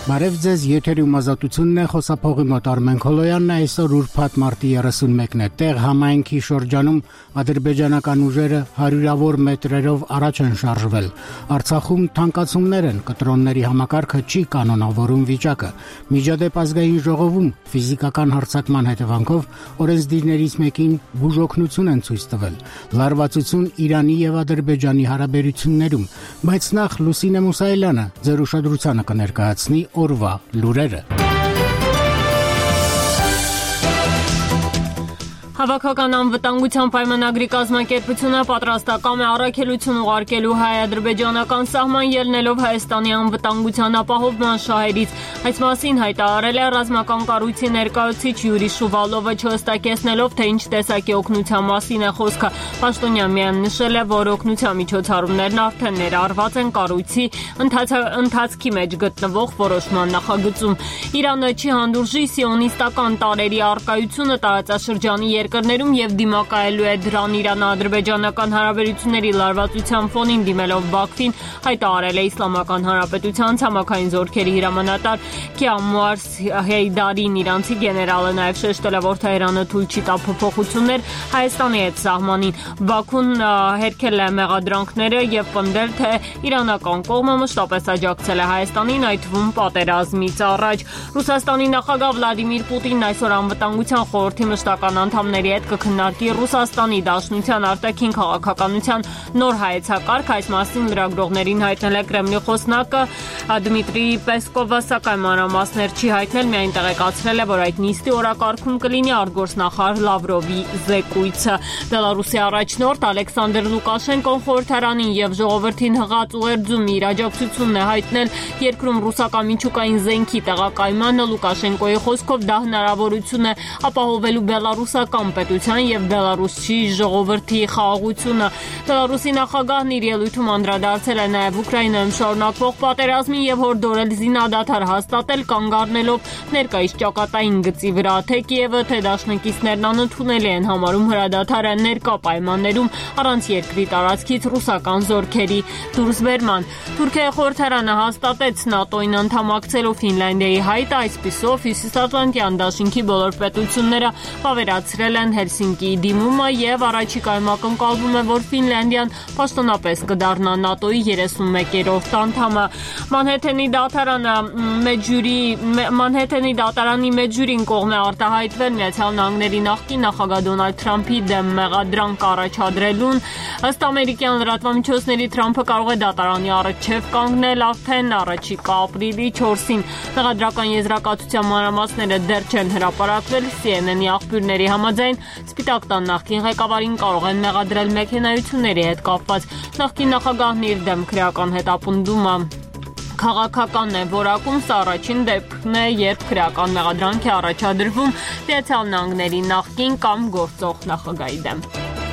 Բարև ձեզ, եթերում ազատությունն է, խոսափողի մոտ Արմեն Քոլոյանն է, այսօր ուրբաթ մարտի 31-ն է, տեղ համայնքի շրջանում ադրբեջանական ուժերը հարյուրավոր մետրերով առաջ են շարժվել, Արցախում թանկացումներ են, կտրոնների համակարգը չի կանոնավորում վիճակը, միջադեպ ազգային ժողովում ֆիզիկական հարձակման հետևանքով օրենսդիրներից մեկին բուժօգնություն են ցույց տվել, լարվածություն Իրանի եւ Ադրբեջանի հարաբերություններում, բայց նախ Լուսինե Մուսայելյանը ձեր ուշադրությանը կներկայացնի օրվա լուրերը։ Հավաքական անվտանգության պայմանագրի կազմակերպությունը պատրաստական է առաքելություն ուղարկելու հայ-ադրբեջանական սահման ելնելով Հայաստանի անվտանգության ապահովման շահերից։ Այս մասին հայտարարել է ռազմական կառույցի ներկայացուցիչ Յուրի Շուվալովը, չհստակեցնելով, թե ինչ տեսակի օգնության մասին է խոսքը։ Պաշտոնյան միայն նշել է, որ օգնության միջոցառումներն արդեն ներառված են կառույցի ընթացքի մեջ գտնվող որոշման նախագծում։ Իրանը չի հանդուրժի սիոնիստական տարրերի առկայությունը տարածաշրջանի երկրներում եւ դիմակայելու է դրան Իրան-ադրբեջանական հարաբերությունների լարվածության ֆոնին դիմելով Բաքվին, հայտարարել է Իսլամական Հանրապետության ցամաքային զորքերի հրամանատար Քիամուար Հեյդարին։ Իրանցի գեներալը նաեւ շեշտել է, որ Թեհրանը թույլ չի տա փոփոխություններ Հայաստանի հետ սահմանին։ Բաքուն հերքել է մեղադրանքները եւ պնդել, թե իրանական կողմը մշտապես աջակցել է Հայաստանին, այդ թվում պատերազմից առաջ։ Ռուսաստանի նախագահ Վլադիմիր Պուտինն այսօր անվտանգության խորհրդի մշտական անդամների հետ կքննարկի Ռուսաստանի Դաշնության արտաքին քաղաքականության նոր հայեցակարգ, այս մասին լրագրողներին հայտնել է Կրեմլի խոսնակը Դմիտրի Պեսկովը, սակայն մանրամասներ չի հայտնել, միայն տեղեկացրել է, որ այդ նիստի օրակարգում կլինի արտգործնախարար Լավրովի զեկույցը։ Բելարուսի առաջնորդ Ալեքսանդր Լուկաշենկոն խորհրդարանին եւ ժողովրդին հղած ուղերձում իր աջակցությունն է հայտնել երկրում ռուսական միջուկային զենքի տեղակայմանը։ Լուկաշենկոյի խոսքով դա հնարավորություն է ապահովելու բելարուսական պետության եւ Բելարուսի ժողովրդի խաղաղությունը։ Բելարուսի նախագահն իր ելույթում անդրադարձել է նաեւ Ուկրաինայում շարունակվող պատերազմին եւ հորդորել զինադադար հաստատել, կանգ առնելով ներկայիս ճակատային գծի վրա, թե Կիևը, թե դաշնակիցներն անընդունելի են համարում հրադադարը ներկա պայմաններում առանց երկրի տարածքից ռուսական զորքերի դուրսբերման։ Թուրքիայի խորհրդարանը հաստատեց ՆԱՏՕ-ին անդամակցելու Ֆինլանդիայի հայտը, այսպիսով Հյուսիսատլանտյան դաշինքի բոլոր պետությունները վավերացրել են Հելսինկիի դիմումը եւ առաջիկայում ակնկալվում է, որ Ֆինլանդիան պաշտոնապես կդառնա ՆԱՏՕ-ի 31-րդ անդամը։ Մանհեթենի դատարանի մեծ ժյուրին կողմ է արտահայտվել Միացյալ Նահանգների նախկին նախագահ Դոնալդ Թրամփի դեմ մեղադրանք առաջադրելուն։ Ըստ ամերիկյան լրատվամիջոցների Թրամփը կարող է դատարանի առջև կանգնել արդեն առաջիկա ապրիլի 4-ին։ Մեղադրական եզրակացության մանրամասները դեռ չեն հրապարակվել։ CNN-ի աղբյուրների համաձայն Սպիտակ տան նախկին ղեկավարին կարող են մեղադրել մեքենայությունների հետ կապված։ Նախկին նախագահն իր դեմ քրեական հետապնդումը քաղաքական է որակում, սա առաջին դեպքն է, երբ քրեական մեղադրանք է առաջադրվում Միացյալ Նահանգների նախկին կամ գործող նախագահի դեմ։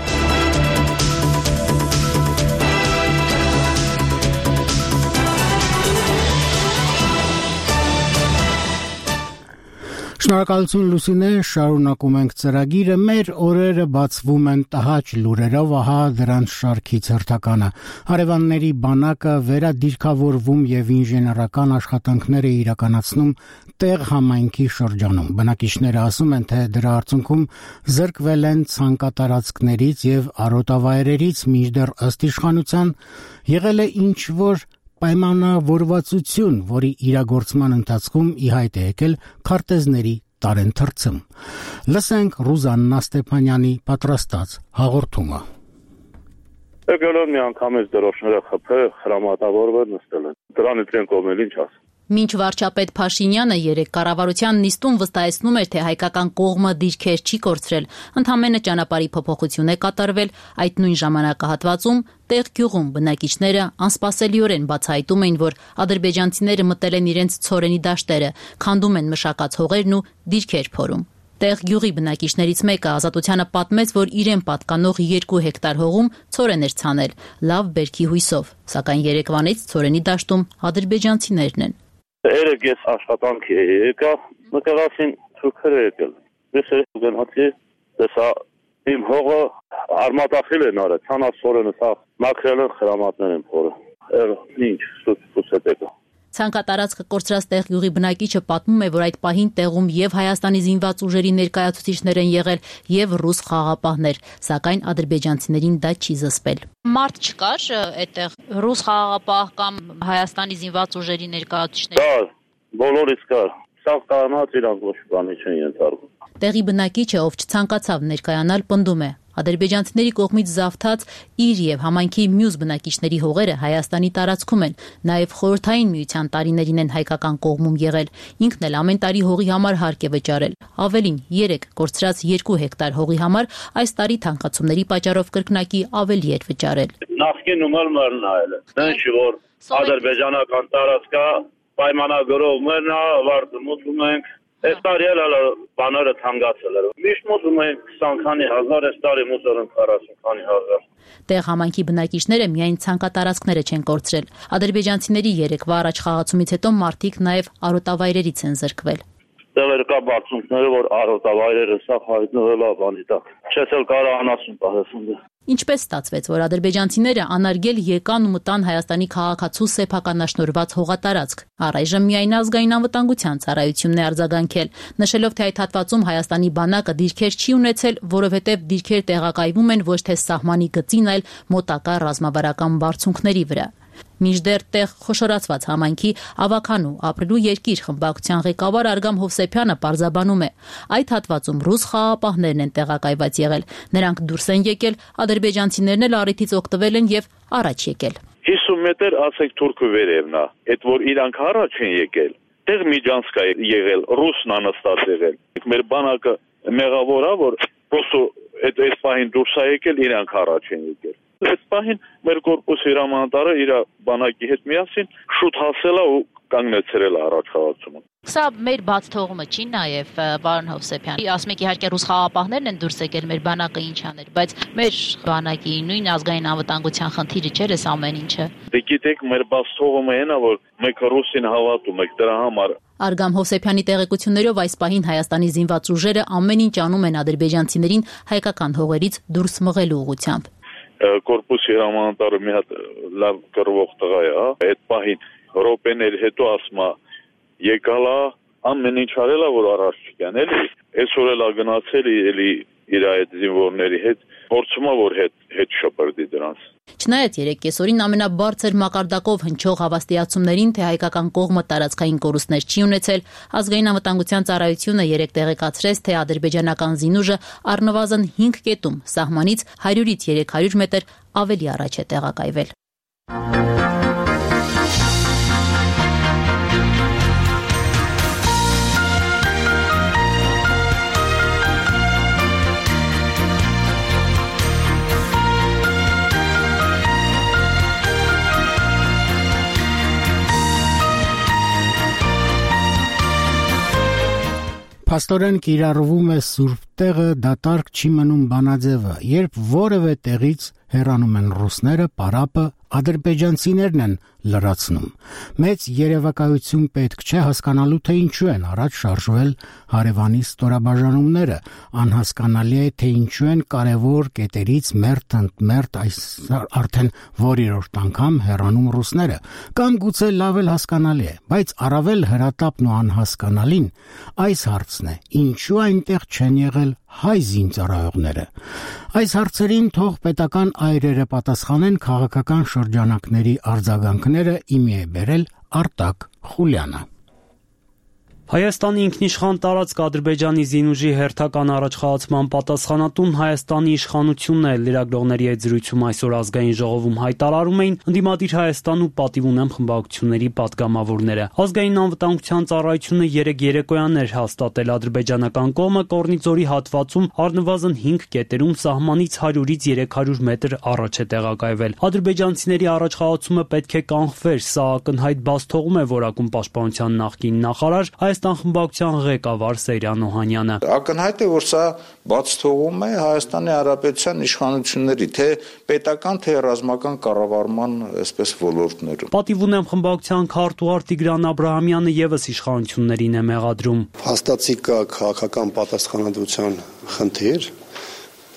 Շնորհակալություն Լուսինե, շարունակում ենք ծրագիրը, մեր օրերը բացվում են տհաճ լուրերով, ահա դրանց շարքից հերթականը։ Հարևանների բանակը վերադիրքավորվում եւ ինժեներական աշխատանքներ է իրականացնում տեղ համայնքի շրջանում։ Բնակիչները ասում են, թե դրա արդյունքում զրկվել են ցանկատարածքներից եւ արոտավայրերից, մինչդեռ ըստ իշխանության եղել է ինչ-որ պայմանավորվածություն, որի իրագործման ընթացքում ի հայտ է եկել քարտեզների տարենթրցում։ Լսենք Ռուզաննա Ստեփանյանի պատրաստած հաղորդումը։ Եկել մի անգամ էս դրոշները խփել, հրամատավորվել նստել են։ Դրանից իրեն կողմել ինչ ասում։ Մինչ վարչապետ Փաշինյանը երեկ կառավարության նիստում վստահեցնում էր, թե հայկական կողմը դիրքեր չի կորցրել, ընդամենը ճանապարհի փոփոխություն է կատարվել, այդ նույն ժամանակահատվածում տեղ գյուղում բնակիչները անսպասելիորեն բացահայտում էին, որ ադրբեջանցիները մտել են իրենց ցորենի դաշտերը, քանդում են մշակած հողերն ու դիրքեր փորում։ Տեղ գյուղի բնակիչներից մեկը Ազատությանը պատմեց, որ իրեն պատկանող 2 հեկտար հողում ցորեն էր ցանել, լավ բերքի հույսով, սակայն երեկվանից ցորենի դաշտում ադրբեջանցիներն են։ Երեք ես աշխատանքի եկա, մկրասին թուրքերը եկել։ Ես գնացի, տեսա իմ հողը արմատախիլ են արել, ցանասորենը սա մաքրել են խրամատներ են փորը։ Ինչ սուտ եկա։ Ցանկատարածքը կորցրած տեղյուղի բնակիչը պատմում է, որ այդ պահին տեղում եւ Հայաստանի զինված ուժերի ներկայացուցիչներ են եղել եւ ռուս խաղաղապահներ, սակայն ադրբեջանցիներին դա չի զսպել։ Մարդ չկար այդտեղ ռուս խաղաղապահ կամ Հայաստանի զինված ուժերի ներկայացուցիչներ։ Կար, բոլորից կար։ Սա կանած իրանք ոչ բանի չեն ենթարկում։ Տեղի բնակիչը, ով չցանկացավ ներկայանալ, պնդում է. ադրբեջանցիների կողմից զավթած իր եւ համայնքի մյուս բնակիչների հողերը Հայաստանի տարածքում են, նաեւ խորհրդային միության տարիներին են հայկական կողմում եղել։ Ինքն էլ ամեն տարի հողի համար հարկ է վճարել։ Ավելին, 3 կորցրած 2 հեկտար հողի համար այս տարի թանկացումների պատճառով կրկնակի ավելի էր վճարել։ Նախկինում էլ մերն այլ է։ Դեն չի որ ադրբեջանական տարածքա պայմանագրով մերն ավարտում ենք։ Այս տարի էլ բաները թանկացել էր։ Միշտ մոտում են 20 քանի հազար, այս տարի մոտորեն 40 քանի հազար։ Տեղ համայնքի բնակիչները միայն ցանկատարածքները չեն կորցրել։ Ադրբեջանցիների 3 առաջ խաղացումից հետո մարդիկ նաև արոտավայրերից են զրկվել։ Տեղեր կա բարձունքները, որ արոտավայրերը սա հայտնվել է բանի տակ։ Չես էլ կարող անասուն պահեսուն։ Ինչպես ստացվեց, որ ադրբեջանցիները անարգել եկան ու մտան Հայաստանի քաղաքացու սեփականաշնորհված հողատարածք։ Առայժմ միայն ազգային անվտանգության ծառայությունն է արձագանքել, նշելով, թե այդ հատվածում Հայաստանի բանակը դիրքեր չի ունեցել, որովհետև դիրքեր տեղակայվում են ոչ թե սահմանի գծին, այլ մոտակա ռազմավարական բարձունքների վրա։ Մինչդեռ տեղ խոշորացված համայնքի Ավականու ապրելու երկիր խմբակցության ղեկավար Արգամ Հովսեփյանը պարզաբանում է. այդ հատվածում ռուս խաղաղապահներն են տեղակայված եղել, նրանք դուրս են եկել, ադրբեջանցիներն էլ առիթից օգտվել են եւ առաջ եկել։ 50 մետր ասեք թուրքը վերևն է, այդ որ իրանք առաջ են եկել, տեղ միջանցք է եղել, ռուսն անստած եղել։ Մեր բանակը մեղավոր է, որ պրոստո այդ պահին դուրս է եկել, իրանք առաջ են եկել։ Այդ պահին մեր կորպուսի հրամանատարը իր բանակի հետ միասին շուտ հասել է ու կանգնեցրել է առաջ խաղացումը։ Սա մեր բաց թողումը չի նաև պարոն Հովսեփյան։ Ասում եք իհարկե ռուս խաղաղապահներն են դուրս եկել, մեր բանակը ինչ աներ, բայց մեր բանակի նույն ազգային անվտանգության խնդիրը չէր այս ամեն ինչը։ Դե գիտեք, մեր բաց թողումը այն է, որ մենք ռուսին հավատում ենք դրա համար։ Արգամ Հովսեփյանի տեղեկություններով այս պահին Հայաստանի զինված ուժերը ամեն ինչ անում են ադրբեջանցիներին հայկական հողերից դուրս մղելու ուղղությամբ։ Կորպուսի հրամանատարը մի հատ լավ կռվող տղա է, այդ պահին ռոպեներ հետո ասում է եկալա ամեն ինչ արել է որ առաջ չկան էլի այսօր էլ գնացել էլի իր այդ զինվորների հետ փորձում է որ հետ շփրդի դրանց։ Չնայած 3 կեսօրին ամենաբարձր մակարդակով հնչող հավաստիացումներին, թե հայկական կողմը տարածքային կորուստներ չի ունեցել, ազգային անվտանգության ծառայությունը 3 տեղեկացրեց, թե ադրբեջանական զինուժը առնվազն 5 կետում սահմանից 100-ից 300 մետր ավելի առաջ է տեղակայվել։ Փաստորեն կիրառվում է սուրբ տեղը, դատարկ չի մնում բանաձևը, երբ որևէ տեղից հեռանում են ռուսները, պարապը ադրբեջանցիներն են լրացնում։ Մեծ երևակայություն պետք չէ հասկանալու, թե ինչու են առաջ շարժվել հարևանի ստորաբաժանումները, անհասկանալի է, թե ինչու են կարևոր կետերից մերթ ընդ մերթ այս արդեն որերորդ անգամ հեռանում ռուսները, կամ գուցե լավ էլ հասկանալի է, բայց առավել հրատապն ու անհասկանալին այս հարցն է, ինչու այնտեղ չեն եղել հայ զինծառայողները։ Այս հարցերին թող պետական այրերը պատասխանեն, քաղաքական շրջանակների արձագանքները իմի է բերել Արտակ Խուլյանը։ Հայաստանի ինքնիշխան տարածք Ադրբեջանի զինուժի հերթական առաջխաղացման պատասխանատուն Հայաստանի իշխանությունն է, լրագրողների հետ զրույցում այսօր ազգային ժողովում հայտարարում էին ընդդիմադիր Հայաստան ու պատիվ ունեմ խմբակցությունների պատգամավորները։ Ազգային անվտանգության ծառայությունը 3 երեկոյաներ հաստատել ադրբեջանական կողմը Կորնիձորի հատվածում առնվազն 5 կետերում սահմանից 100-ից 300 մետր առաջ է տեղակայվել։ Ադրբեջանցիների առաջխաղացումը պետք է կանխվեր, սա ակնհայտ բաց թողում է որակում պաշտպանության նախկին նախարար Հայաստան խմբակցության ղեկավար Սեյրան Օհանյանը։ Ակնհայտ է, որ սա բաց թողում է Հայաստանի Հանրապետության իշխանությունների թե պետական, թե ռազմական կառավարման այսպես ոլորտներում։ Պատիվ ունեմ խմբակցության քարտուղար Տիգրան Աբրահամյանը եւս իշխանություններին է մեղադրում։ Հաստատի կա քաղաքական պատասխանատվության խնդիր,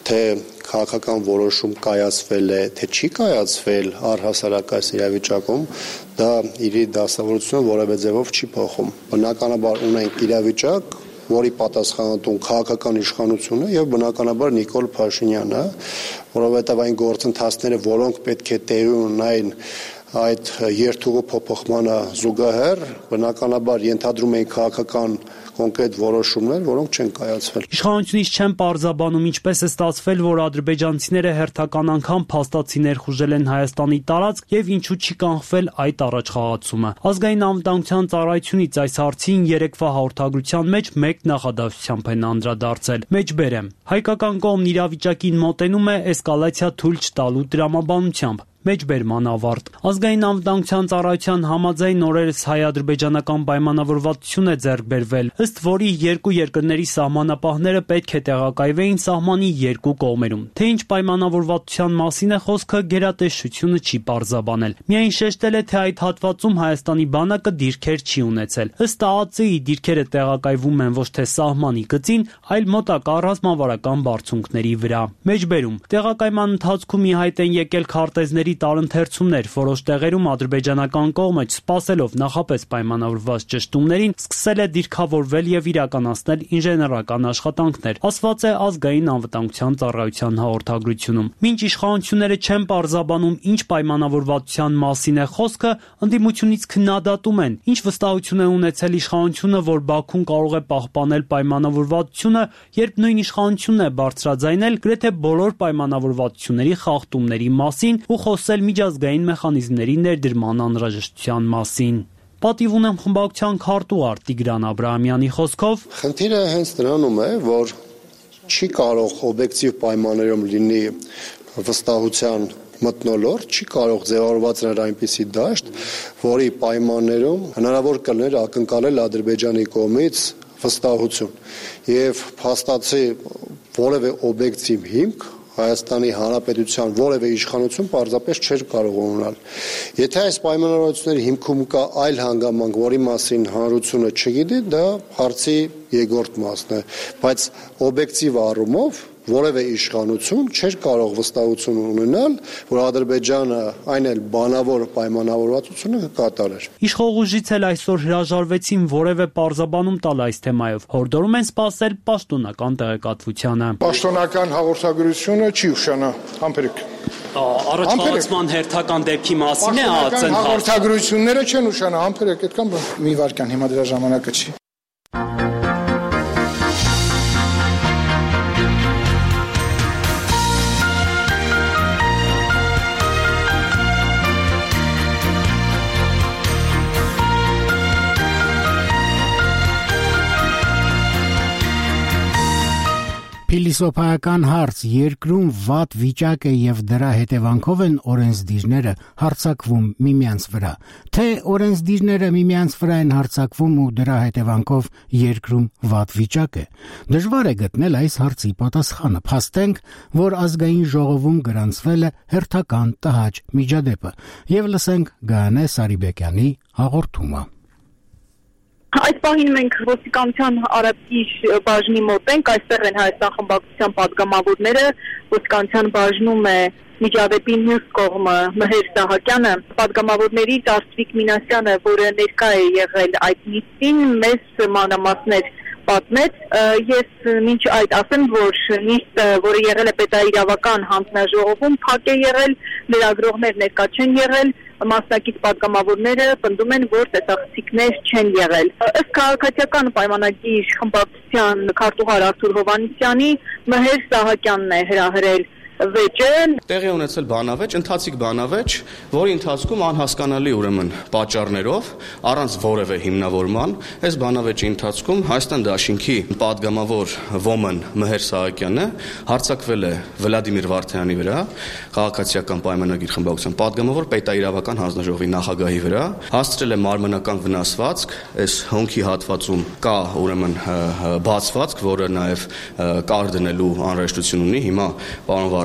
թե քաղաքական որոշում կայացվել է, թե չի կայացվել առհասարակ այս իրավիճակում, դա իր դասավորությունը որևէ ձևով չի փոխում։ Բնականաբար ունենք իրավիճակ, որի պատասխանատուն քաղաքական իշխանությունը եւ բնականաբար Նիկոլ Փաշինյանը, որովհետեւ այն գործընթացները, որոնք պետք է տեղի ունենային այդ երթուղու փոփոխմանը զուգահեռ, բնականաբար ենթադրում էին քաղաքական կոնկրետ որոշումներ, որոնք չեն կայացվել։ Իշխանությունից չեն պարզաբանում ինչպես է ստացվել, որ ադրբեջանցիները հերթական անգամ փաստացի ներխուժել են Հայաստանի տարածք եւ ինչու չի կանխվել այդ առաջխաղացումը։ Ազգային անվտանգության ծառայությունից այս հարցին երեկվա հաղորդագրության մեջ մեկ նախադասությամբ են անդրադարձել։ Մեջբերեմ. հայկական կողմն իրավիճակին մոտենում է էսկալացիա թույլ չտալու տրամաբանությամբ։ Մեջբերման ավարտ։ Ազգային անվտանգության ծառայության համաձայն օրերս հայ-ադրբեջանական պայմանավորվածություն է ձեռք բերվել, ըստ որի երկու երկրների սահմանապահները պետք է տեղակայվեին սահմանի երկու կողմերում։ Թե ինչ պայմանավորվածության մասին է խոսքը, գերատեսչությունը չի պարզաբանել։ Միայն շեշտել է, թե այդ հատվածում Հայաստանի բանակը դիրքեր չի ունեցել։ Ըստ ԱԱԾ-ի դիրքերը տեղակայվում են ոչ թե սահմանի գծին, այլ մոտակա ռազմավարական բարձունքների վրա։ Մեջբերում. տեղակայման ընթացքում ի հայտ են եկել քարտեզների տարընթերցումներ, որոշ տեղերում ադրբեջանական կողմը չսպասելով նախապես պայմանավորված ճշտումներին, սկսել է դիրքավորվել եւ իրականացնել ինժեներական աշխատանքներ, ասված է ազգային անվտանգության ծառայության հաղորդագրությունում։ Մինչ իշխանությունները չեն պարզաբանում ինչ պայմանավորվածության մասին է խոսքը, ընդդիմությունից քննադատում են, ինչ վստահություն է ունեցել իշխանությունը, որ Բաքուն կարող է պահպանել պայմանավորվածությունը, երբ նույն իշխանությունն է բարձրաձայնել գրեթե բոլոր պայմանավորվածությունների խախտումների մասին ու խոսել միջազգային մեխանիզմների ներդրման անհրաժեշտության մասին։ Պատիվ ունեմ խմբակցության քարտուղար Տիգրան Աբրահամյանի խոսքով. Խնդիրը հենց դրանում է, որ չի կարող օբյեկտիվ պայմաններում լինի վստահության մթնոլորտ, չի կարող ձևավորված լինել այնպիսի դաշտ, որի պայմաններում հնարավոր կլիներ ակնկալել Ադրբեջանի կողմից վստահություն եւ փաստացի որևէ օբյեկտիվ հիմք Հայաստանի Հանրապետության որևէ իշխանություն պարզապես չէր կարող ունենալ։ Եթե այս պայմանավորվածությունների հիմքում կա այլ հանգամանք, որի մասին հանրությունը չգիտի, դա հարցի երկրորդ մասն է, բայց օբյեկտիվ առումով որևէ իշխանություն չէր կարող վստահություն ունենալ, որ Ադրբեջանը այն էլ բանավոր պայմանավորվածությունը կկատարեր։ Իշխող ուժից էլ այսօր հրաժարվեցին որևէ պարզաբանում տալ այս թեմայով։ Հորդորում են սպասել պաշտոնական տեղեկատվությանը։ Պաշտոնական հաղորդագրությունը չի ուշանա, համբերեք։ Առաջխաղացման հերթական դեպքի մասին է ԱԱԾ-ն հաղորդագրությունները չեն ուշանա, համբերեք, այդքան մի վարքան հիմա դրա ժամանակը չի։ Փիլիսոփայական հարց երկրում վատ վիճակ է եւ դրա հետևանքով են օրենսդիրները հարձակվում միմյանց վրա, թե օրենսդիրները միմյանց վրա են հարձակվում ու դրա հետևանքով երկրում վատ վիճակ է։ Դժվար է գտնել այս հարցի պատասխանը։ Փաստենք, որ ազգային ժողովում գրանցվել է հերթական տհաճ միջադեպը եւ լսենք Գայանե Սարիբեկյանի հաղորդումը։ Այս պահին մենք ոստիկանության արաբկիր բաժնի մոտ ենք, այստեղ են Հայաստան խմբակցության պատգամավորները, ոստիկանության բաժնում է միջադեպի մյուս կողմը Մհեր Սահակյանը, պատգամավորներից Արծվիկ Մինասյանը, որը ներկա է եղել այդ նիստին, մեծ մանրամասներ պատմեց։ Ես մինչ այդ ասեմ, որ նիստը, որը եղել է պետաիրավական հանձնաժողովում, փակ է եղել, լրագրողներ ներկա չեն եղել, մասնակից պատգամավորները պնդում են, որ տեսախցիկներ չեն եղել։ Ըստ քաղաքացիական պայմանագիր խմբակցության քարտուղար Արթուր Հովհաննիսյանի, Մհեր Սահակյանն է հրահրել վեճը։ Տեղի ունեցել բանավեճ, ընթացիկ բանավեճ, որի ընթացքում անհասկանալի ուրեմն պատճառներով, առանց որևէ հիմնավորման, այս բանավեճի ընթացքում Հայաստան Դաշինքի պատգամավոր ոմն Մհեր Սահակյանը հարձակվել է Վլադիմիր Վարդանյանի վրա, քաղաքացիական պայմանագիր խմբակցության պատգամավոր պետաիրավական հանձնաժողովի նախագահի վրա, հասցրել է մարմնական վնասվածք, այս հոնքի հատվածում կա ուրեմն բացվածք, որը նաև կար դնելու անհրաժեշտություն ունի։ Հիմա պարոն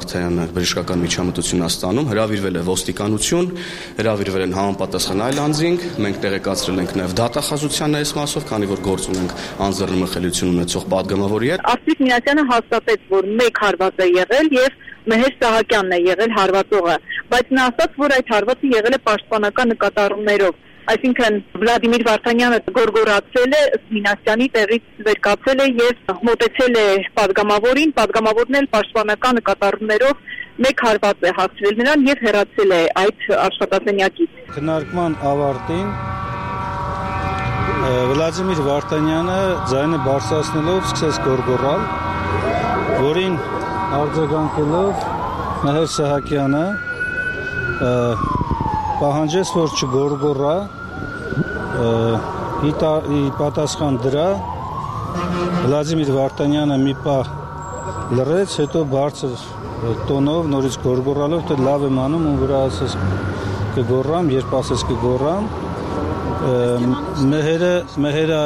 Վարդայանը բժշկական միջամտություն ստանում, հրավիրվել է ոստիկանություն, հրավիրվել են համապատասխան այլ անձինք, մենք տեղեկացրել ենք նաև դատախազությանը այս մասով, քանի որ գործ ունենք անձեռնմխելիություն ունեցող պատգամավորի հետ։ Արծիվ Մինասյանը հաստատեց, որ 1 հարված է եղել եւ Մեհեր Սահակյանն է եղել հարվածողը, բայց նա ասաց, որ այդ հարվածը եղել է պաշտպանական նկատառումներով։ Այսինքն Վլադիմիր Վարդանյանը գորգորացել է, Մինասյանի տեղից վերկացել է եւ մոտեցել է պատգամավորին, պատգամավորն էլ պաշտպանական նկատառումներով 1 հարված է հասցրել նրան եւ հեռացել է այդ աշխատասենյակից։ Քննարկման ավարտին Վլադիմիր Վարդանյանը ձայնը բարձրացնելով սկսեց գորգորալ, որին արձագանքելով Մեհեր Սահակյանը պահանջեց, որ չգորգորա, ի պատասխան դրա Վլադիմիր Վարդանյանը մի պահ լռեց, հետո բարձր տոնով նորից գորգորալով, թե լավ եմ անում, ում վրա ասես կգորրամ, երբ ասես կգորրամ, Մեհերը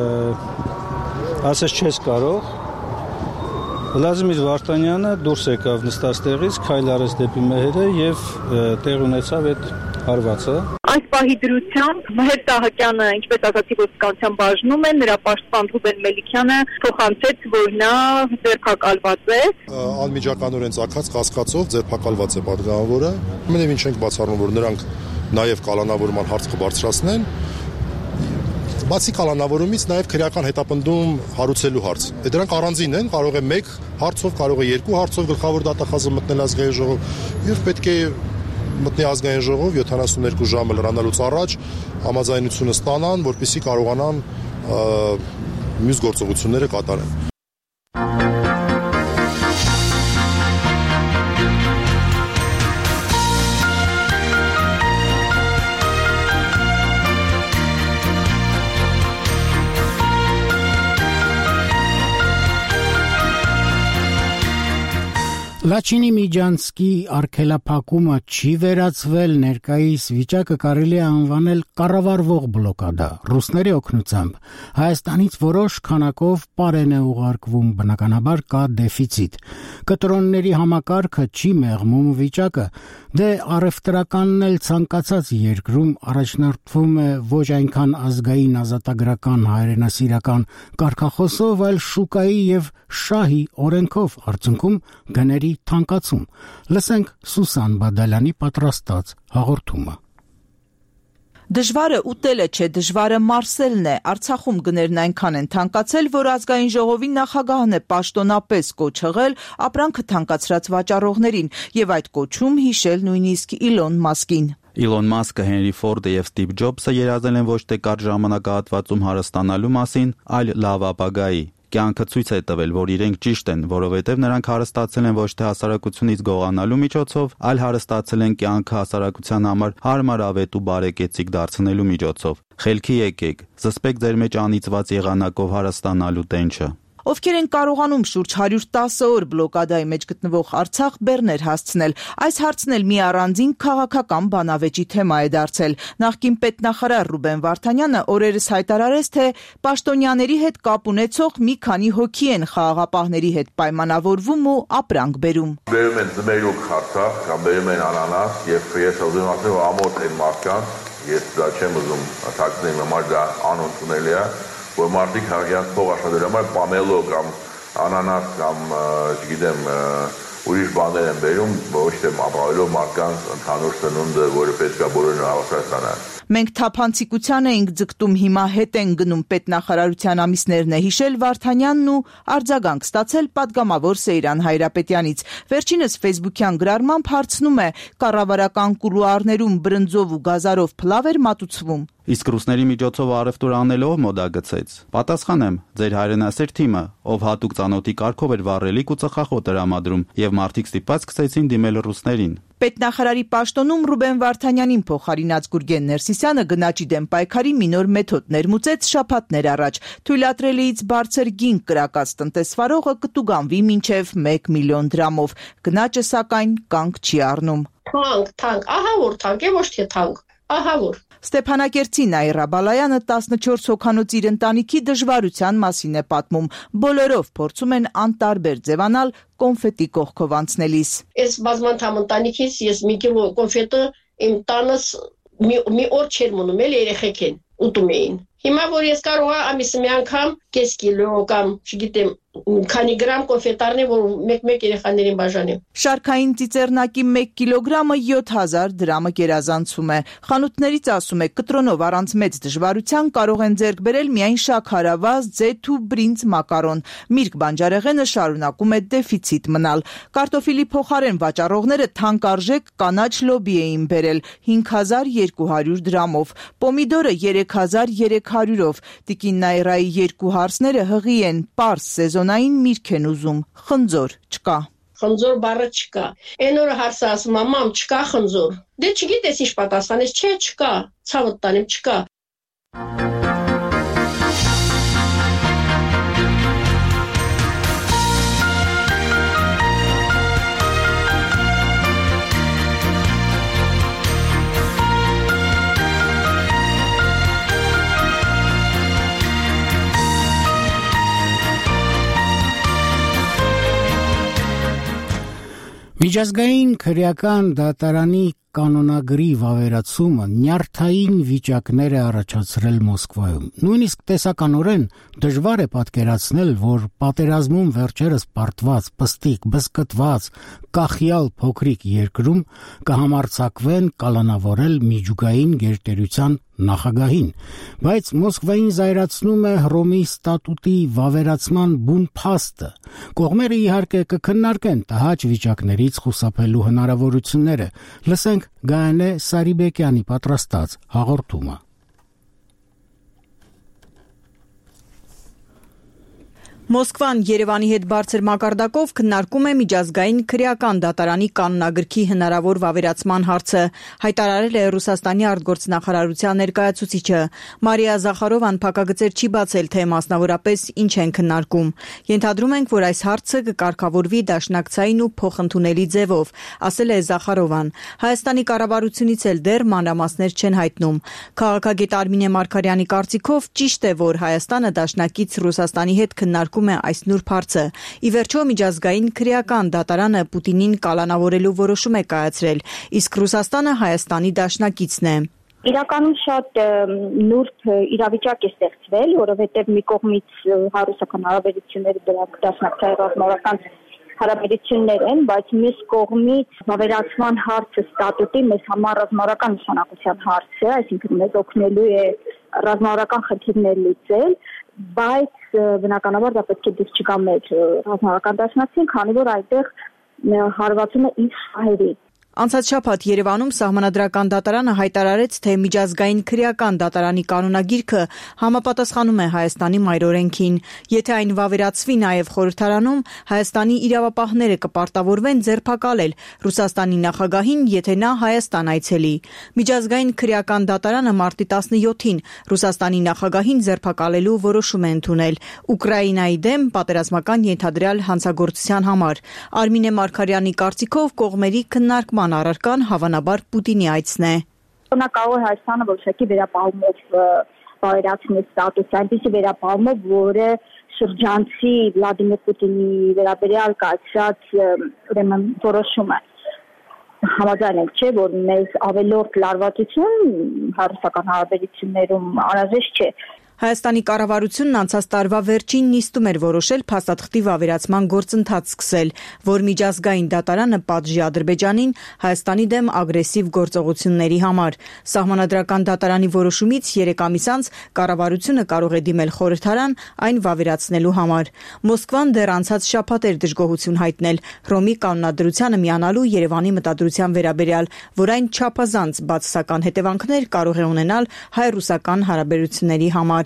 ասես չես կարող, Վլադիմիր Վարդանյանը դուրս եկավ նստած տեղից, քայլ արեց դեպի Մեհերը եւ տեղ ունեցավ այդ հարվածը։ Այս պահի դրությամբ Մեհեր Սահակյանը, ինչպես ասացի, ոստիկանության բաժնում է, նրա պաշտպան Ռուբեն Մելիքյանը փոխանցեց, որ նա ձերբակալված է։ Անմիջականորեն ցակած կասկածով ձերբակալված է պատգամավորը։ Մենևին չենք բացառում, որ նրանք նաեւ կալանավորման հարց կբարձրացնեն։ Բացի կալանավորումից նաև քրեական հետապնդում հարուցելու հարց։ Դրանք առանձին են, կարող է 1 հարցով, կարող է 2 հարցով գլխավոր դատախազը մտնել ազգային ժողով եւ պետք է մտնի ազգային ժողով 72 ժամը լրանալուց առաջ համաձայնությունը ստանան, որպեսզի կարողանան մյուս գործողությունները կատարեն։ Լաչինի Միջանցկի արգելափակումը չի վերացվել, ներկայիս վիճակը կարելի է անվանել կառավարվող բլոկադա։ Ռուսների օգնությամբ Հայաստանից որոշ քանակով պարեն է ուղարկվում, բնականաբար կա դեֆիցիտ։ Կտրոնների համակարգը չի մեղմում վիճակը, դե առևտրականն էլ ցանկացած երկրում առաջնորդվում է ոչ այնքան ազգային ազատագրական հայրենասիրական կարգախոսով, այլ շուկայի եւ շահի օրենքով, արդյունքում գների թանկացում։ Լսենք Սուսան Բադալյանի պատրաստած հաղորդումը։ Դժվարը ուտելը չէ, դժվարը մարսելն է։ Արցախում գներն այնքան են թանկացել, որ ազգային ժողովի նախագահն է պաշտոնապես կոչ հղել ապրանքը թանկացրած վաճառողներին եւ այդ կոչում հիշել նույնիսկ Իլոն Մասկին։ Իլոն Մասկը, Հենրի Ֆորդը եւ Ստիվ Ջոբսը երազել են ոչ թե կարճ ժամանակահատվածում հարստանալու մասին, այլ լավ ապագայի։ Կյանքը ցույց է տվել, որ իրենք ճիշտ են, որովհետև նրանք հարստացել են ոչ թե հասարակությունից գողանալու միջոցով, այլ հարստացել են կյանքը հասարակության համար հարմարավետ ու բարեկեցիկ դարձնելու միջոցով։ Խելքի եկեք, զսպեք ձեր մեջ անիծված եղանակով հարստանալու տենչը։ Ովքեր են կարողանում շուրջ 110 օր բլոկադայի մեջ գտնվող Արցախ բեռներ հասցնել, այս հարցն էլ մի առանձին քաղաքական բանավեճի թեմա է դարձել։ Նախկին պետնախարար Ռուբեն Վարդանյանը օրերս հայտարարեց, թե պաշտոնյաների հետ կապ ունեցող մի քանի հոգի են խաղաղապահների հետ պայմանավորվում ու ապրանք բերում։ Բերում են ձմերուկ Արցախ, կամ բերում են անանաս, եւ ես ուզում ասել, որ ամոթ են մարդկանց, ես դա չեմ ուզում թաքցնել, համար դա անընդունելի է, որ մարդիկ հաղյանց փող աշխատելու համար պամելո կամ անանաս կամ չգիտեմ ուրիշ բաներ են բերում, ոչ թե ապահովելով մարդկանց ընդհանուր սնունդը, որը պետք է բոլորին հավասար ստանան։ Մենք թափանցիկության էինք ձգտում, հիմա հետ են գնում պետնախարարության ամիսներն է հիշել Վարդանյանն ու արձագանք ստացել պատգամավոր Սեյրան Հայրապետյանից։ Վերջինս ֆեյսբուքյան գրառմամբ հարցնում է՝ կառավարական կուլուարներում բրնձով ու գազարով փլավ էր մատուցվում։ Իսկ ռուսների միջոցով առևտուր անելով մոդա գցեց։ Պատասխանեմ, ձեր հայրենասեր թիմը, ով հատուկ ծանոթի կարգով էր վառելիք ու ծխախոտ տրամադրում, եւ մարդիկ ստիպված սկսեցին դիմել ռուսներին։ Պետնախարարի պաշտոնում Ռուբեն Վարդանյանին փոխարինած Գուրգեն Ներսիսյանը գնաճի դեմ պայքարի մի նոր մեթոդ ներմուծեց շաբաթներ առաջ։ Թույլատրելիից բարձր գին կրակած տնտեսվարողը կտուգանվի մինչև 1 միլիոն դրամով։ Գնաճը սակայն կանգ չի առնում։ Թանկ, ահա որ թանկ է, ոչ թե թանկ։ Ահա որ։ Ստեփանակերտի Նաիրա Բալայանը 14 հոգանոց իր ընտանիքի դժվարության մասին է պատմում։ Բոլորով փորձում են անտարբեր ձևանալ կոնֆետի կողքով անցնելիս։ Այս բազմանդամ ընտանիքից ես մի կիլո կոնֆետը իմ տանս մի օր չեր մնում, էլ երեխեք են ուտում էին։ Հիմա որ ես կարող եմ ամիսը մի անգամ կես կիլո կամ չգիտեմ քանի գրամ կոնֆետարներ, որ մեկ երեխաներին բաժանեմ։ Շարքային ծիծեռնակի 1 կիլոգրամը 7000 դրամը գերազանցում է։ Խանութներից ասում է, կտրոնով առանց մեծ դժվարության կարող են ձեռք բերել միայն շաքարավազ, ձեթ ու բրինձ մակարոն։ Միրգ բանջարեղենը շարունակում է դեֆիցիտ մնալ։ Կարտոֆիլի փոխարեն վաճառողները թանկարժեք կանաչ լոբի էին բերել 5200 դրամով, պոմիդորը 3300-ով։ Տիկին Նաիրայի երկու հարսները հղի են, պարզ սեզոնային միրգ են ուզում, խնձոր չկա։ Խնձոր բառը չկա։ Այն օրը հարսը ասում մամ չկա խնձոր։ Դե չգիտես ինչ պատասխանես, չէ չկա, ցավդ տանեմ չկա։ Միջազգային քրեական դատարանի կանոնագրի վավերացումը նյարդային վիճակներ է առաջացրել Մոսկվայում։ Նույնիսկ տեսականորեն դժվար է պատկերացնել, որ պատերազմում վերջերս պարտված, պստիկ, բզկտված, կախյալ փոքրիկ երկրում կհամարձակվեն կալանավորել միջուկային գերտերության նախագահին, բայց Մոսկվային զայրացնում է Հռոմի ստատուտի վավերացման բուն փաստը։ Կողմերը իհարկե կքննարկեն տհաճ վիճակներից խուսափելու հնարավորությունները։ Լսենք Գայանե Սարիբեկյանի պատրաստած հաղորդումը։ Մոսկվան Երևանի հետ բարձր մակարդակով քննարկում է միջազգային քրեական դատարանի կանոնագրքի հնարավոր վավերացման հարցը, հայտարարել է Ռուսաստանի արտգործնախարարության ներկայացուցիչը։ Մարիա Զախարովան փակագծեր չի բացել, թե մասնավորապես ինչ են քննարկում։ Ենթադրում ենք, որ այս հարցը կկարգավորվի դաշնակցային ու փոխընդունելի ձևով, ասել է Զախարովան։ Հայաստանի կառավարությունից էլ դեռ մանրամասներ չեն հայտնում։ Քաղաքագետ Արմինե Մարգարյանի կարծիքով ճիշտ է, որ Հայաստանը դաշնակից Ռուսաստանի հետ քննարկում է այս նուրբ հարցը։ Ի վերջո միջազգային քրեական դատարանը Պուտինին կալանավորելու որոշում է կայացրել, իսկ Ռուսաստանը Հայաստանի դաշնակիցն է։ Իրականում շատ նուրբ իրավիճակ է ստեղծվել, որովհետև մի կողմից հարուսական հարաբերությունները դրանք դաշնակցային ռազմավարական հարաբերություններ են, բայց մյուս կողմից վավերացման հարցը ստատուտի մեզ համար ռազմավարական նշանակության հարց է, այսինքն մեզ օգնելու է ռազմավարական խնդիրներ լուծել, բայց բնականաբար դա պետք է դուրս չգա մեր ռազմավարական դաշնակցին, քանի որ այդտեղ հարվածում է իր շահերի։ Անցած շաբաթ Երևանում Սահմանադրական դատարանը հայտարարեց, թե միջազգային քրեական դատարանի կանոնագիրքը համապատասխանում է Հայաստանի մայրօրենքին։ Եթե այն վավերացվի նաև խորհրդարանում, Հայաստանի իրավապահները կպարտավորվեն ձերբակալել Ռուսաստանի նախագահին, եթե նա Հայաստան այցելի։ Միջազգային քրեական դատարանը մարտի 17-ին Ռուսաստանի նախագահին ձերբակալելու որոշում է ընդունել Ուկրաինայի դեմ պատերազմական ենթադրյալ հանցագործության համար։ Արմինե Մարգարյանի կարծիքով կողմերի քննարկման առարկան հավանաբար Պուտինի այցն է։ Նա կարող է Հայաստանը որոշակի վերապահումով վավերացնել ստատուտը, այնպիսի վերապահումով, որը շրջանցի Վլադիմիր Պուտինի վերաբերյալ կայացած ուրեմն որոշումը։ Համաձայն ենք, չէ, որ մեզ ավելորդ լարվածություն հարուսական հարաբերություններում անհրաժեշտ չէ։ Հայաստանի կառավարությունն անցած տարվա վերջին նիստում էր որոշել փաստաթղթի վավերացման գործընթաց սկսել, որ միջազգային դատարանը պատժի Ադրբեջանին Հայաստանի դեմ ագրեսիվ գործողությունների համար։ Սահմանադրական դատարանի որոշումից 3 ամիս անց կառավարությունը կարող է դիմել խորհրդարան այն վավերացնելու համար։ Մոսկվան դեռ անցած շաբաթ էր դժգոհություն հայտնել Հռոմի կանոնադրությանը միանալու Երևանի մտադրության վերաբերյալ, որ այն չափազանց բացասական հետևանքներ կարող է ունենալ հայ-ռուսական հարաբերությունների համար։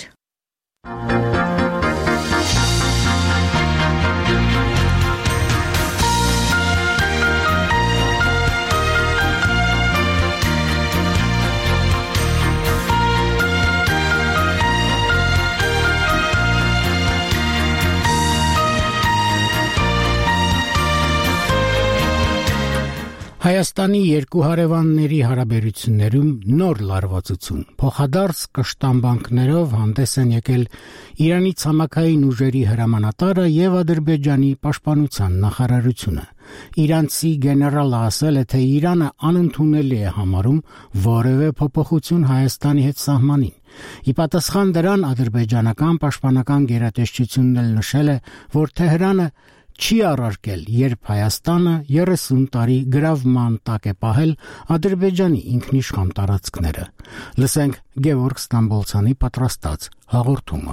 Հայաստանի երկու հարևանների հարաբերություններում նոր լարվածություն, փոխադարձ կշտամբանքներով հանդես են եկել Իրանի ցամաքային ուժերի հրամանատարը եւ Ադրբեջանի պաշտպանության նախարարությունը։ Իրանցի գեներալը ասել է, թե Իրանը անընդունելի է համարում որևէ փոփոխություն Հայաստանի հետ սահմանին։ Ի պատասխան դրան ադրբեջանական պաշտպանական գերատեսչությունն էլ նշել է, որ Թեհրանը չի առարկել, երբ Հայաստանը 30 տարի գրավման տակ է պահել Ադրբեջանի ինքնիշխան տարածքները։ Լսենք Գևորգ Ստամբոլցյանի պատրաստած հաղորդումը։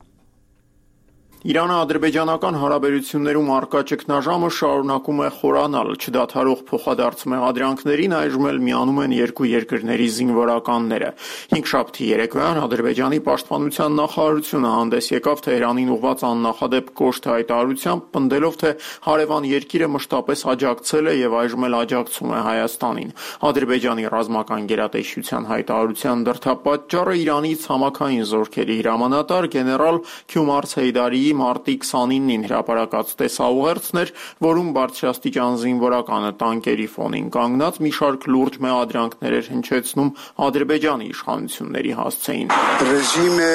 Իրано-ադրբեջանական հարաբերություններում առկա ճգնաժամը շարունակում է խորանալ, չդադարող փոխադարձ մեղադրանքներին այժմ էլ միանում են երկու երկրների զինվորականները։ Հինգշաբթի երեկոյան Ադրբեջանի պաշտպանության նախարարությունը հանդես եկավ Թեհրանին ուղղված աննախադեպ կոշտ հայտարարությամբ, պնդելով, թե հարևան երկիրը մշտապես աջակցել է եւ այժմ էլ աջակցում է Հայաստանին։ Ադրբեջանի ռազմական գերատեսչության հայտարարության դրդապատճառը Իրանի ցամաքային զորքերի հրամանատար գեներալ Քյումարս Հեյդարիի մարտի 29-ին հրապարակած տեսաուղերձն էր, որում բարձրաստիճան զինվորականը տանկերի ֆոնին կանգնած մի շարք լուրջ մեղադրանքներ էր հնչեցնում Ադրբեջանի իշխանությունների հասցեին։ Ռեժիմը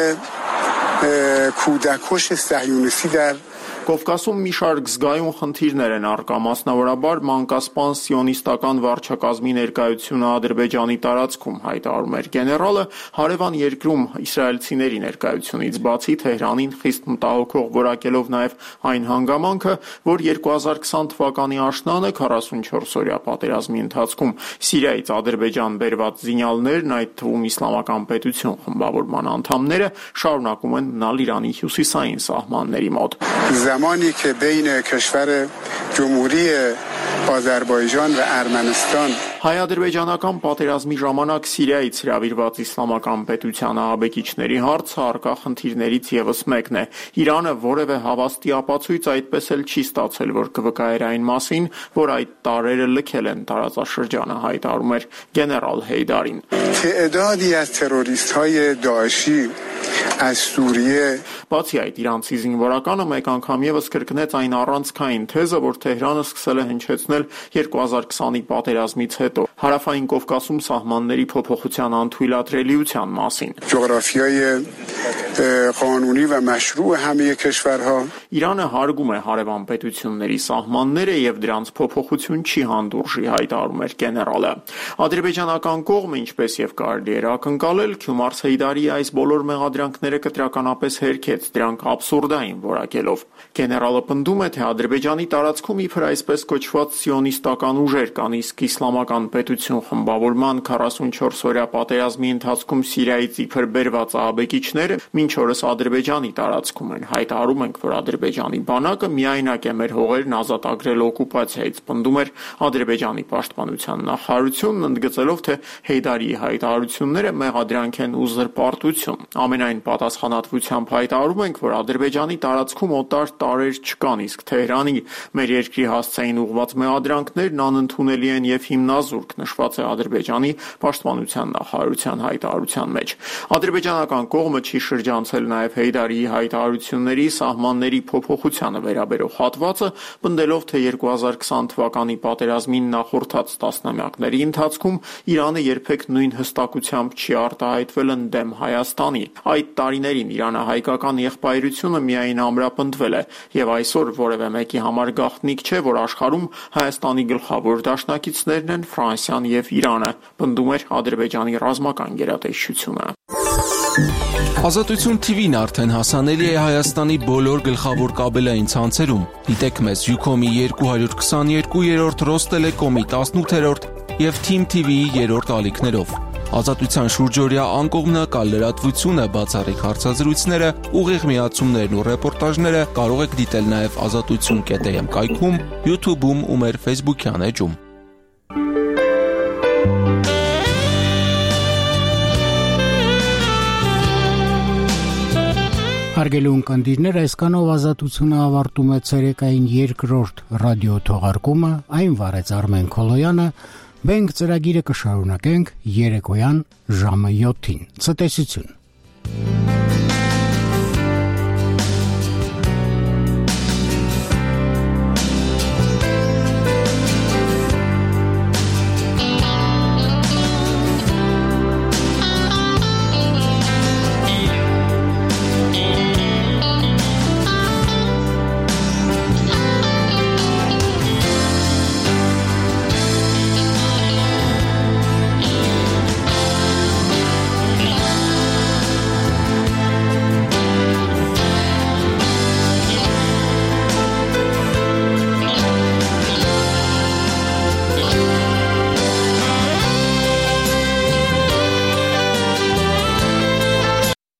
քուդակոշ սահյունիսի դար Կովկասում մի շարք զգայուն խնդիրներ են առկա, մասնավորաբար մանկասպան սիոնիստական վարչակազմի ներկայությունը Ադրբեջանի տարածքում, հայտարարում էր գեներալը, հարևան երկրում իսրայելցիների ներկայությունից բացի Թեհրանին խիստ մտահոգող որակելով նաև այն հանգամանքը, որ 2020 թվականի աշնանը 44-օրյա պատերազմի ընթացքում Սիրիայից Ադրբեջան բերված զինյալներն, այդ թվում Իսլամական պետություն խմբավորման անդամները, շարունակում են մնալ Իրանի հյուսիսային սահմանների մոտ։ زمانی که بین کشور جمهوری آذربایجان و ارمنستان Հայ-ադրբեջանական պատերազմի ժամանակ Սիրիայից հրավիրված Իսլամական պետության ահաբեկիչների հարցը առկա խնդիրներից ևս մեկն է։ Իրանը որևէ հավաստի ապացույց այդպես էլ չի ստացել, որ կվկայեր այն մասին, որ այդ տարրերը լքել են տարածաշրջանը, հայտարարում էր գեներալ Հեյդարին։ تعدادی از تروریست‌های داعشی از سوریه Բացի այդ, իրանցի զինվորականը մեկ անգամ ևս կրկնեց այն առանցքային թեզը, որ Թեհրանը սկսել է հնչեցնել 2020-ի պատերազմից հետո հարավային Կովկասում սահմանների փոփոխության անթույլատրելիության մասին։ جغرافیای قانونی و مشروع همه کشورها Իրանը հարգում է հարևան պետությունների սահմանները եւ դրանց փոփոխություն չի հանդուրժի, հայտարարում էր գեներալը։ Ադրբեջանական կողմը, ինչպես եւ կարելի էր ակնկալել, Քյումարս Հեյդարի այս բոլոր մեղադրանքները կտրականապես հերքեց, դրանք աբսուրդային որակելով։ Գեներալը պնդում է, թե Ադրբեջանի տարածքում իբր այսպես կոչված սիոնիստական ուժեր կան, իսկ Իսլամական պետություն խմբավորման 44-օրյա պատերազմի ընթացքում Սիրիայից իբր բերված ահաբեկիչները մինչ օրս Ադրբեջանի տարածքում են։ Հայտարարում ենք, որ Ադրբեջանի բանակը միայնակ է մեր հողերն ազատագրել օկուպացիայից, պնդում էր Ադրբեջանի պաշտպանության նախարարությունն, ընդգծելով, թե Հեյդարիի հայտարարությունները մեղադրանք են ու զրպարտություն։ Ամենայն պատասխանատվությամբ հայտարարում ենք, որ Ադրբեջանի տարածքում օտար տարրեր չկան, իսկ Թեհրանի մեր երկրի հասցեին ուղղված մեղադրանքներն անընդունելի են եւ հիմնազուրկ, նշված է Ադրբեջանի պաշտպանության նախարարության հայտարարության մեջ։ Ադրբեջանական կողմը չի շրջանցել նաեւ Հեյդարիի հայտարարությունների սահմանների փոփոխությանը վերաբերող հատվածը, պնդելով, թե 2020 թվականի պատերազմին նախորդած տասնամյակների ընթացքում Իրանը երբեք նույն հստակությամբ չի արտահայտվել ընդդեմ Հայաստանի։ Այդ տարիներին իրանահայկական եղբայրությունը միայն ամրապնդվել է եւ այսօր որևէ մեկի համար գաղտնիք չէ, որ աշխարհում Հայաստանի գլխավոր դաշնակիցներն են Ֆրանսիան եւ Իրանը, պնդում էր Ադրբեջանի ռազմական գերատեսչությունը։ Ազատություն TV-ն արդեն հասանելի է Հայաստանի բոլոր գլխավոր կաբելային ցանցերում։ Դիտեք մեզ Ucom-ի 222-րդ, Ռոստելեկոմի 18-րդ եւ Team TV-ի 3-րդ ալիքներով։ Ազատության շուրջօրյա անկողմնակալ լրատվությունը, բացառիկ հարցազրույցները, ուղիղ միացումներն ու ռեպորտաժները կարող եք դիտել նաև azatutsun.am կայքում, YouTube-ում ու մեր Facebook-յան էջում։ Հարգելի ունկնդիրներ, այսքանով Ազատությունը ավարտում է ցերեկային երկրորդ ռադիո թողարկումը, այն վարեց Արմեն Քոլոյանը, մենք ծրագիրը կշարունակենք երեկոյան ժամը 7-ին։ Ցտեսություն։